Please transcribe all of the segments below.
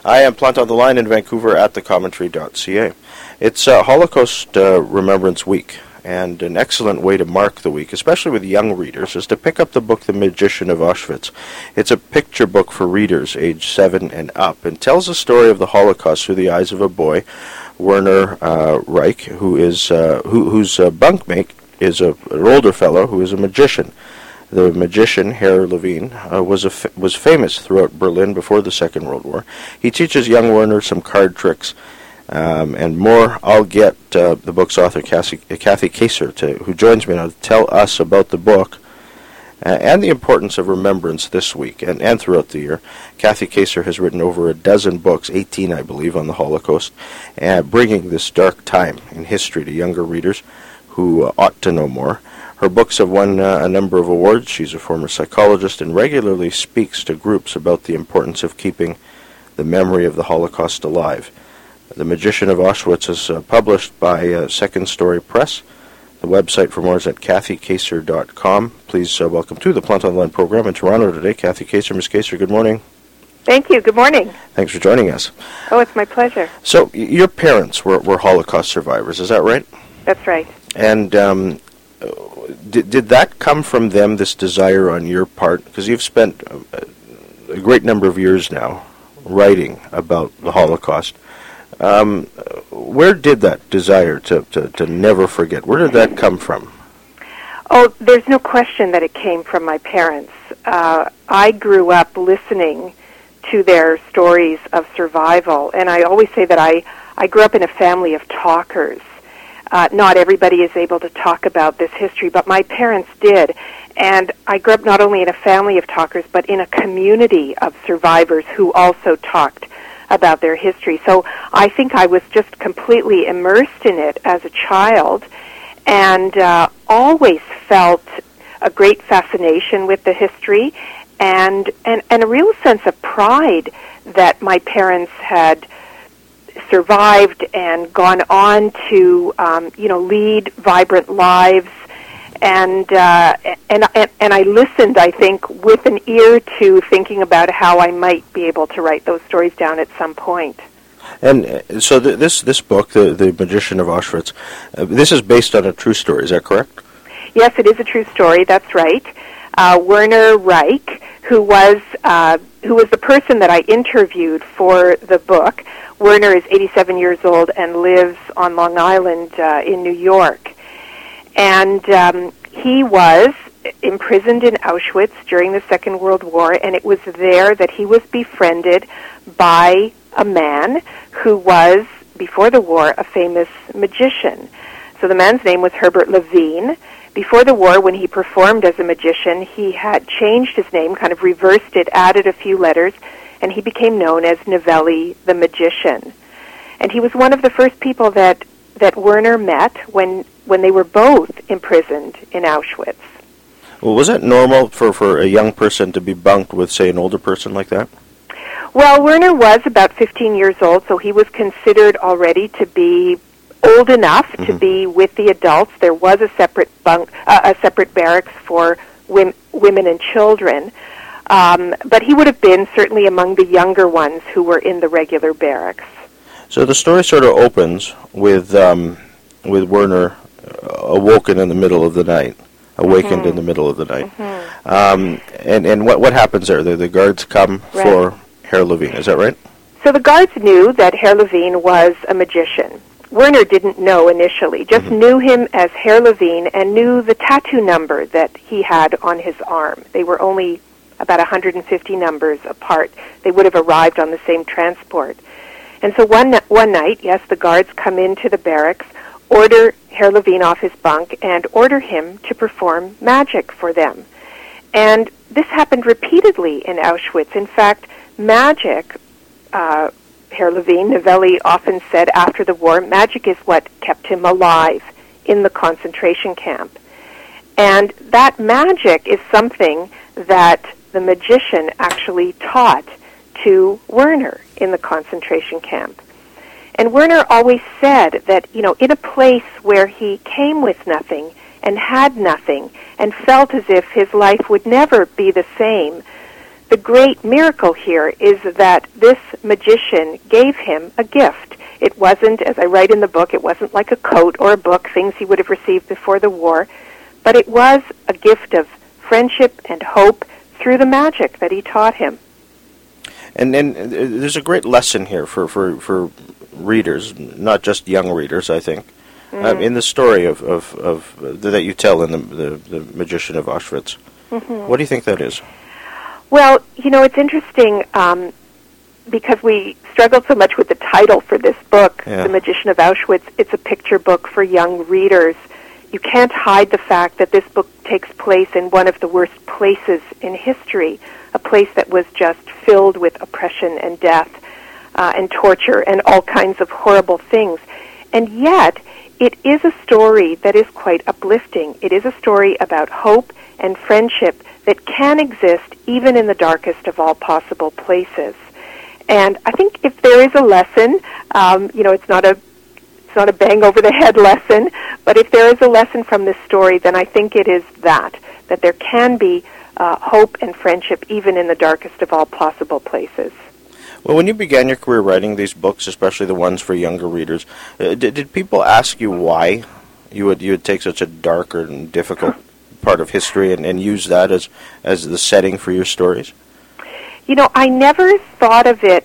I am Plant on the Line in Vancouver at thecommentary.ca. It's Holocaust Remembrance Week, and an excellent way to mark the week, especially with young readers, is to pick up the book The Magician of Auschwitz. It's a picture book for readers aged 7 and up, and tells the story of the Holocaust through the eyes of a boy, Werner Reich, whose bunkmate is an older fellow who is a magician. The magician, Herr Levine, was famous throughout Berlin before the Second World War. He teaches young Werner some card tricks and more. I'll get the book's author, Kathy Kacer, who joins me now to tell us about the book and the importance of remembrance this week and throughout the year. Kathy Kacer has written over a dozen books, 18 I believe, on the Holocaust, bringing this dark time in history to younger readers who ought to know more. Her books have won a number of awards. She's a former psychologist and regularly speaks to groups about the importance of keeping the memory of the Holocaust alive. The Magician of Auschwitz is published by Second Story Press. The website for more is at kathykacer.com. Please welcome to the Plant on the Line program in Toronto today, Kathy Kacer. Ms. Kacer, good morning. Thank you. Good morning. Thanks for joining us. Oh, it's my pleasure. So, your parents were Holocaust survivors, is that right? That's right. And did that come from them, this desire on your part? Because you've spent a great number of years now writing about the Holocaust. Where did that desire to never forget, where did that come from? Oh, there's no question that it came from my parents. I grew up listening to their stories of survival, and I always say that I grew up in a family of talkers. Not everybody is able to talk about this history, but my parents did. And I grew up not only in a family of talkers, but in a community of survivors who also talked about their history. So I think I was just completely immersed in it as a child, and always felt a great fascination with the history and a real sense of pride that my parents had survived and gone on to lead vibrant lives, and I listened, I think, with an ear to thinking about how I might be able to write those stories down at some point. And so this book, the Magician of Auschwitz, this is based on a true story, is that correct? Yes, it is a true story. That's right. Werner Reich, who was the person that I interviewed for the book. Werner is 87 years old and lives on Long Island in New York. And he was imprisoned in Auschwitz during the Second World War, and it was there that he was befriended by a man who was, before the war, a famous magician. So the man's name was Herbert Levine. Before the war, when he performed as a magician, he had changed his name, kind of reversed it, added a few letters, and he became known as Novelli the Magician. And he was one of the first people that Werner met when they were both imprisoned in Auschwitz. Well, was it normal for a young person to be bunked with, say, an older person like that? Well, Werner was about 15 years old, so he was considered already to be old enough to be with the adults. There was a separate separate barracks for women and children. But he would have been certainly among the younger ones who were in the regular barracks. So the story sort of opens with Werner awakened in the middle of the night. And what happens there? The guards come for Herr Levine, is that right? So the guards knew that Herr Levine was a magician. Werner didn't know initially, just knew him as Herr Levine and knew the tattoo number that he had on his arm. They were only about 150 numbers apart. They would have arrived on the same transport. And so one night, yes, the guards come into the barracks, order Herr Levine off his bunk, and order him to perform magic for them. And this happened repeatedly in Auschwitz. In fact, magic, Herr Levine, Novelli often said after the war, magic is what kept him alive in the concentration camp. And that magic is something that the magician actually taught to Werner in the concentration camp. And Werner always said that, in a place where he came with nothing and had nothing and felt as if his life would never be the same, the great miracle here is that this magician gave him a gift. It wasn't, as I write in the book, it wasn't like a coat or a book, things he would have received before the war, but it was a gift of friendship and hope through the magic that he taught him. And there's a great lesson here for readers, not just young readers, I think, in the story of that you tell in the Magician of Auschwitz. Mm-hmm. What do you think that is? Well, it's interesting because we struggled so much with the title for this book, The Magician of Auschwitz. It's a picture book for young readers. You can't hide the fact that this book takes place in one of the worst places in history, a place that was just filled with oppression and death and torture and all kinds of horrible things. And yet, it is a story that is quite uplifting. It is a story about hope and friendship that can exist even in the darkest of all possible places. And I think if there is a lesson, it's not a bang over the head lesson, but if there is a lesson from this story, then I think it is that there can be hope and friendship even in the darkest of all possible places. Well, when you began your career writing these books, especially the ones for younger readers, did people ask you why you would take such a dark and difficult part of history and use that as the setting for your stories? I never thought of it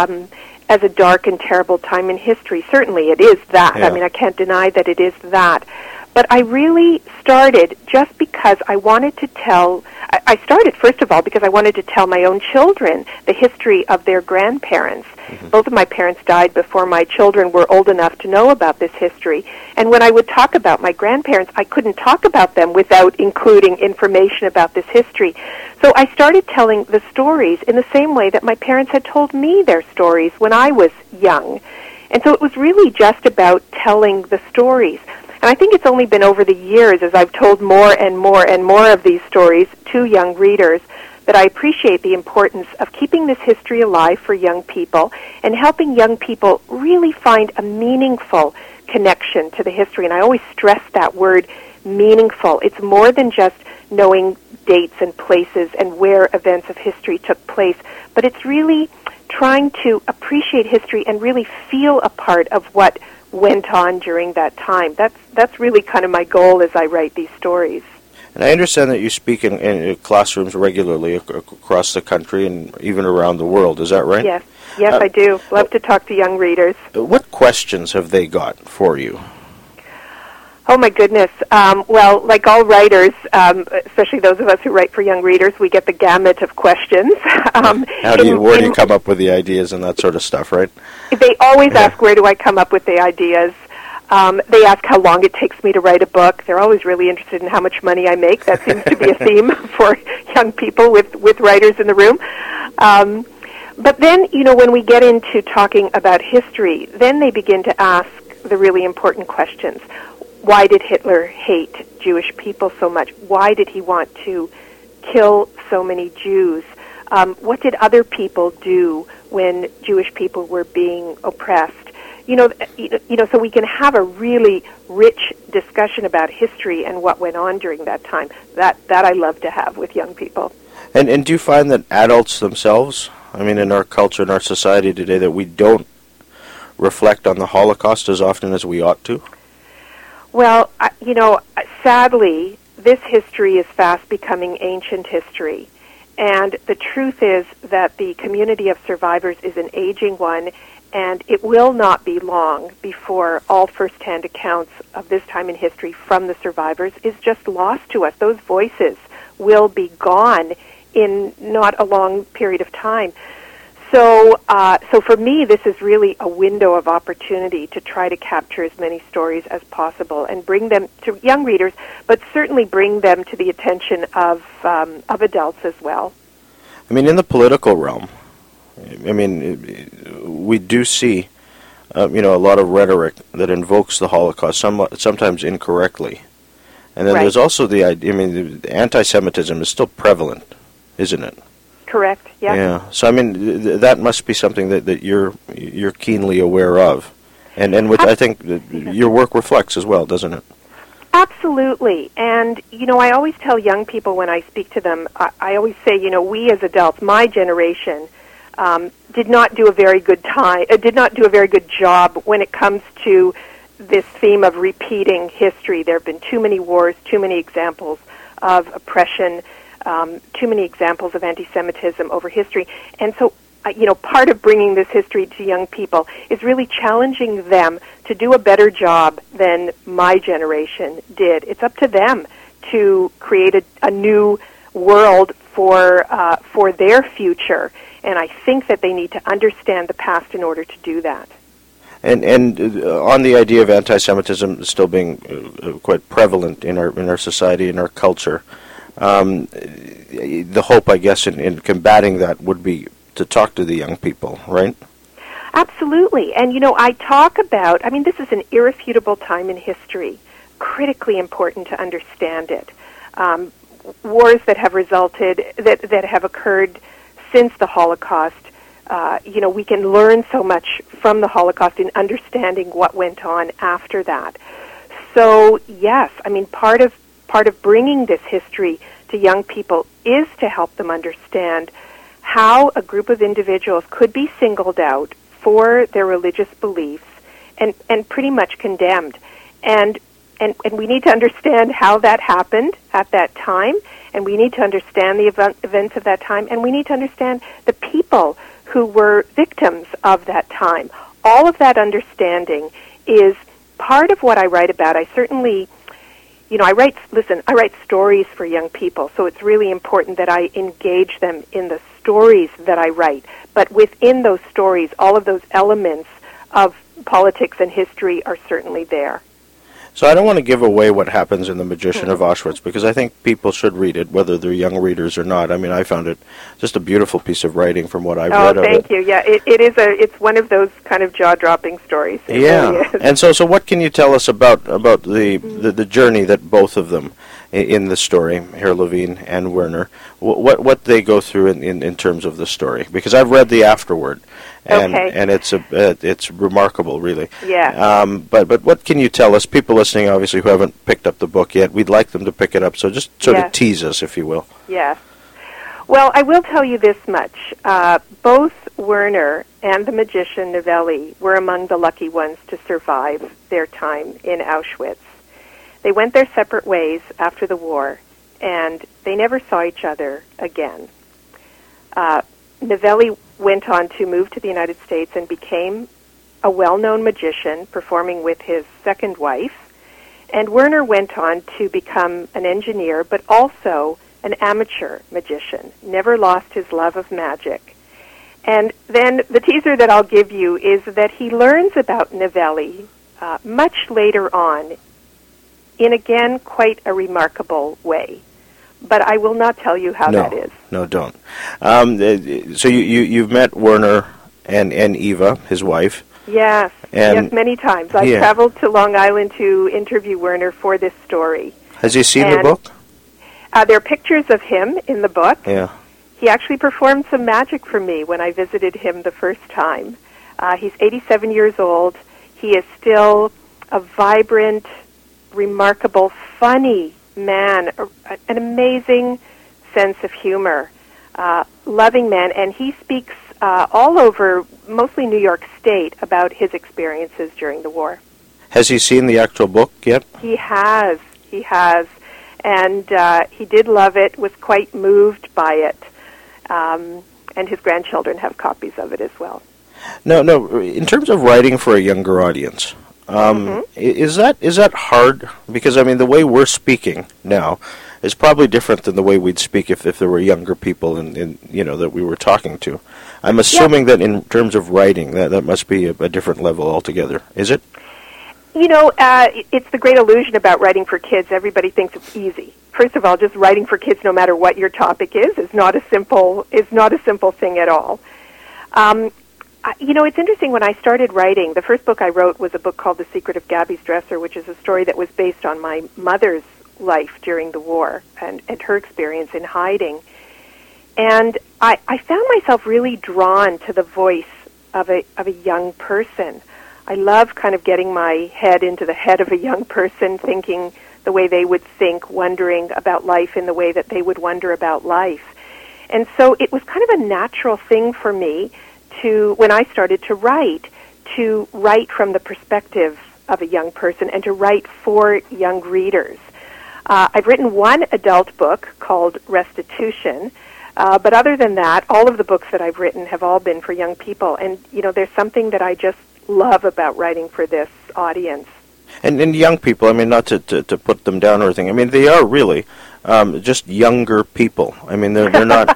as a dark and terrible time in history. Certainly it is that. Yeah. I mean, I can't deny that it is that. But I really started just because I wanted to tell... I started, first of all, because I wanted to tell my own children the history of their grandparents. Mm-hmm. Both of my parents died before my children were old enough to know about this history. And when I would talk about my grandparents, I couldn't talk about them without including information about this history. So I started telling the stories in the same way that my parents had told me their stories when I was young. And so it was really just about telling the stories. And I think it's only been over the years, as I've told more and more and more of these stories to young readers, that I appreciate the importance of keeping this history alive for young people and helping young people really find a meaningful connection to the history. And I always stress that word, meaningful. It's more than just knowing dates and places and where events of history took place, but it's really trying to appreciate history and really feel a part of what went on during that time. That's really kind of my goal as I write these stories. And I understand that you speak in classrooms regularly across the country and even around the world. Is that right? Yes, I do. Love to talk to young readers. What questions have they got for you? Oh, my goodness. Well, like all writers, especially those of us who write for young readers, we get the gamut of questions. Where do you come up with the ideas and that sort of stuff, right? They always ask, where do I come up with the ideas? They ask how long it takes me to write a book. They're always really interested in how much money I make. That seems to be a theme for young people with writers in the room. But then, when we get into talking about history, then they begin to ask the really important questions. Why did Hitler hate Jewish people so much? Why did he want to kill so many Jews? What did other people do when Jewish people were being oppressed? So we can have a really rich discussion about history and what went on during that time. That I love to have with young people. And do you find that adults themselves, in our culture, in our society today, that we don't reflect on the Holocaust as often as we ought to? Well, sadly, this history is fast becoming ancient history. And the truth is that the community of survivors is an aging one, and it will not be long before all first-hand accounts of this time in history from the survivors is just lost to us. Those voices will be gone in not a long period of time. So for me, this is really a window of opportunity to try to capture as many stories as possible and bring them to young readers, but certainly bring them to the attention of adults as well. In the political realm, we do see, a lot of rhetoric that invokes the Holocaust, sometimes incorrectly. And then there's also the idea, the anti-Semitism is still prevalent, isn't it? Correct, yeah. Yeah, so that must be something that you're keenly aware of, and which I think that your work reflects as well, doesn't it? Absolutely. And, I always tell young people when I speak to them, I always say, we as adults, my generation, did not do a very good job when it comes to this theme of repeating history. There have been too many wars, too many examples of oppression, too many examples of anti-Semitism over history. And so, part of bringing this history to young people is really challenging them to do a better job than my generation did. It's up to them to create a new world for their future. And I think that they need to understand the past in order to do that. And on the idea of anti-Semitism still being quite prevalent in our society, in our culture, the hope, I guess, in combating that would be to talk to the young people, right? Absolutely. And, I talk about, this is an irrefutable time in history, critically important to understand it. Wars that have resulted, that have occurred since the Holocaust, we can learn so much from the Holocaust in understanding what went on after that. So, yes, part of bringing this history to young people is to help them understand how a group of individuals could be singled out for their religious beliefs and pretty much condemned. And we need to understand how that happened at that time, and we need to understand the events of that time, and we need to understand the people who were victims of that time. All of that understanding is part of what I write about. I certainly, I write stories for young people, so it's really important that I engage them in the stories that I write. But within those stories, all of those elements of politics and history are certainly there. So I don't want to give away what happens in The Magician of Auschwitz, because I think people should read it, whether they're young readers or not. I found it just a beautiful piece of writing from what I've read of it. Oh, thank you. Yeah, it's one of those kind of jaw-dropping stories. It really is. And so what can you tell us about the journey that both of them in the story, Herr Levine and Werner, what they go through in terms of the story? Because I've read the afterword. And it's remarkable, really. Yeah. But what can you tell us, people listening, obviously, who haven't picked up the book yet? We'd like them to pick it up, so just sort of tease us, if you will. Yes. Well, I will tell you this much. Both Werner and the magician Novelli were among the lucky ones to survive their time in Auschwitz. They went their separate ways after the war, and they never saw each other again. Novelli went on to move to the United States and became a well-known magician, performing with his second wife. And Werner went on to become an engineer, but also an amateur magician, never lost his love of magic. And then the teaser that I'll give you is that he learns about Novelli much later on in, again, quite a remarkable way. But I will not tell you how that is. No, don't. So you've met Werner and Eva, his wife. Yes, many times. I've traveled to Long Island to interview Werner for this story. Has he seen the book? There are pictures of him in the book. Yeah. He actually performed some magic for me when I visited him the first time. He's 87 years old. He is still a vibrant, remarkable, funny man, an amazing sense of humor, loving man, and he speaks all over, mostly New York State, about his experiences during the war. Has he seen the actual book yet? He has, and he did love it, was quite moved by it, and his grandchildren have copies of it as well. No, in terms of writing for a younger audience, is that hard? Because, the way we're speaking now is probably different than the way we'd speak if there were younger people that we were talking to. I'm assuming that in terms of writing, that must be a different level altogether. Is it? It's the great illusion about writing for kids. Everybody thinks it's easy. First of all, just writing for kids, no matter what your topic is not a simple thing at all. It's interesting, when I started writing, the first book I wrote was a book called The Secret of Gabby's Dresser, which is a story that was based on my mother's life during the war and her experience in hiding. And I found myself really drawn to the voice of a young person. I love kind of getting my head into the head of a young person, thinking the way they would think, wondering about life in the way that they would wonder about life. And so it was kind of a natural thing for me to, when I started to write from the perspective of a young person and to write for young readers. I've written one adult book called Restitution, but other than that, all of the books that I've written have all been for young people. And, there's something that I just love about writing for this audience. And young people, I mean, not to put them down or anything, I mean, they are really just younger people. I mean, they're not,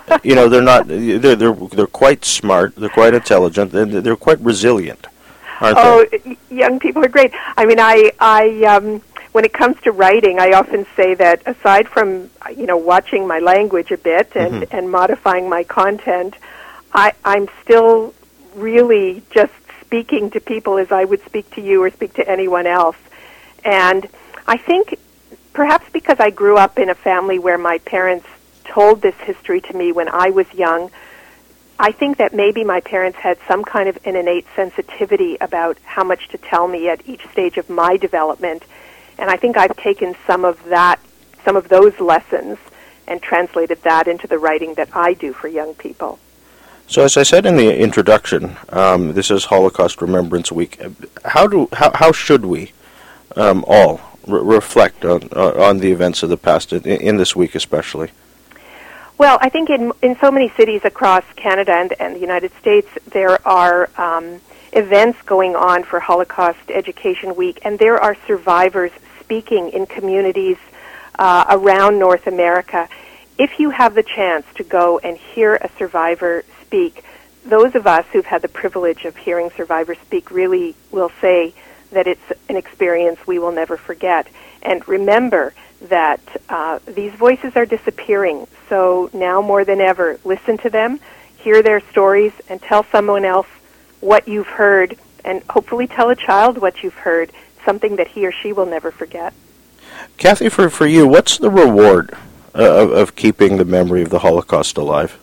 they're quite smart, they're quite intelligent, they're quite resilient, aren't they? Young people are great. I mean, I when it comes to writing, I often say that aside from, watching my language a bit and modifying my content, I'm still really just speaking to people as I would speak to you or speak to anyone else. And I think perhaps because I grew up in a family where my parents told this history to me when I was young, I think that maybe my parents had some kind of an innate sensitivity about how much to tell me at each stage of my development. And I think I've taken some of those lessons and translated that into the writing that I do for young people. So as I said in the introduction, this is Holocaust Remembrance Week. How should we all reflect on the events of the past in this week especially? Well, I think in so many cities across Canada and the United States, there are events going on for Holocaust Education Week, and there are survivors speaking in communities around North America. If you have the chance to go and hear a survivor speak, those of us who've had the privilege of hearing survivors speak really will say that it's an experience we will never forget. And remember that these voices are disappearing, so now more than ever, listen to them, hear their stories, and tell someone else what you've heard, and hopefully tell a child what you've heard, something that he or she will never forget. Kathy, for you, what's the reward of keeping the memory of the Holocaust alive?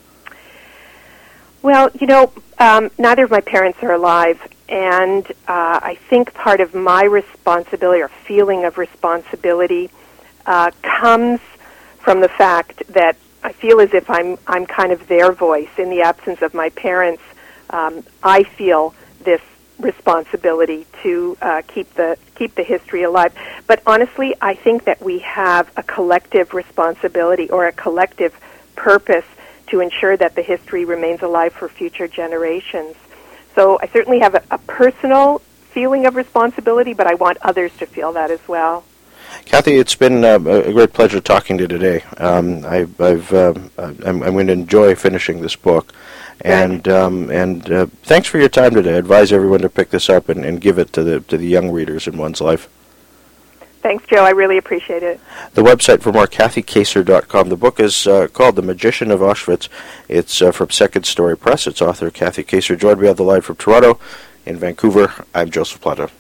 Well, neither of my parents are alive, and I think part of my responsibility or feeling of responsibility comes from the fact that I feel as if I'm kind of their voice. In the absence of my parents, I feel this responsibility to keep the history alive. But honestly, I think that we have a collective responsibility or a collective purpose to ensure that the history remains alive for future generations. So I certainly have a personal feeling of responsibility, but I want others to feel that as well. Kathy, it's been a great pleasure talking to you today. I'm going to enjoy finishing this book, and thanks for your time today. I advise everyone to pick this up and give it to the young readers in one's life. Thanks, Joe. I really appreciate it. The website for more, KathyKacer.com. The book is called The Magician of Auschwitz. It's from Second Story Press. Its author, Kathy Kacer, joined me on the line from Toronto. In Vancouver, I'm Joseph Planta.